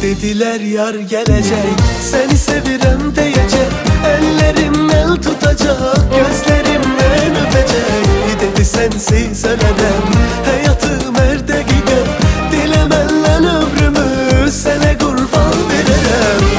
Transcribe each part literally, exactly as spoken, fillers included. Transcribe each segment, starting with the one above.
Dediler yar gelecek, seni sevirem diyecek, ellerim el tutacak, gözlerimden öpecek. Dedi sensiz ölemem, hayatım her dakika, dilemenle ömrümü sana kurban vererem.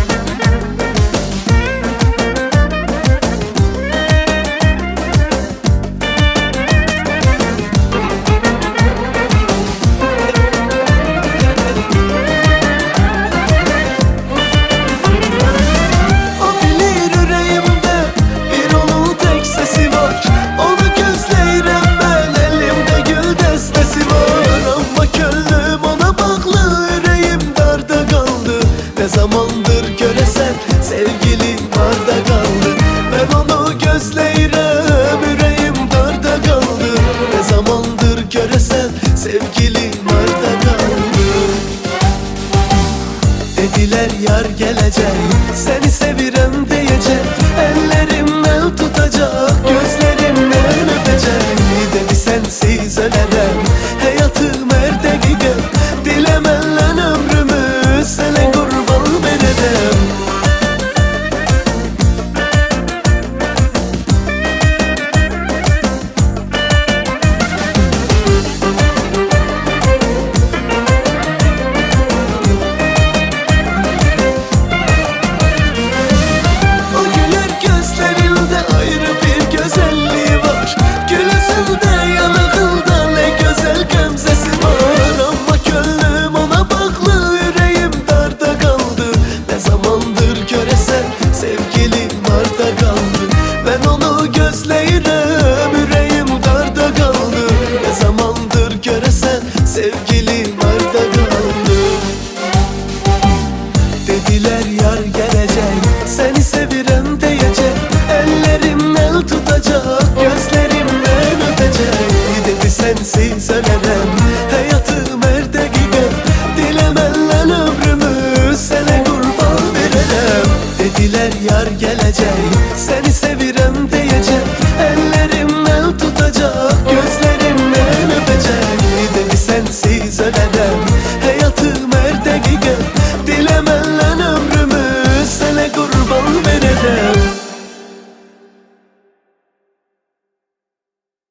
Zamandır göresen sevgilim arda kaldı, ben onu gözleyrem yüreğim darda kaldı. Ne zamandır göresen sevgilim arda kaldı. Dediler yar gelecek, seni sevirem diyecek, ellerim el tutacak, gözlerimden öpecek. Dedi sensiz ölemem, hayatım her dakika, dilemenle ömrümü sana kurban veremem. O güler gözlerinde ayrı bir güzelliği var, gülüsünde yanakında ne güzel gamzesi var. Ama gönlüm ona baklı, yüreğim darda kaldı. Ne zamandır göresen sevgilim arda kaldı, ben onu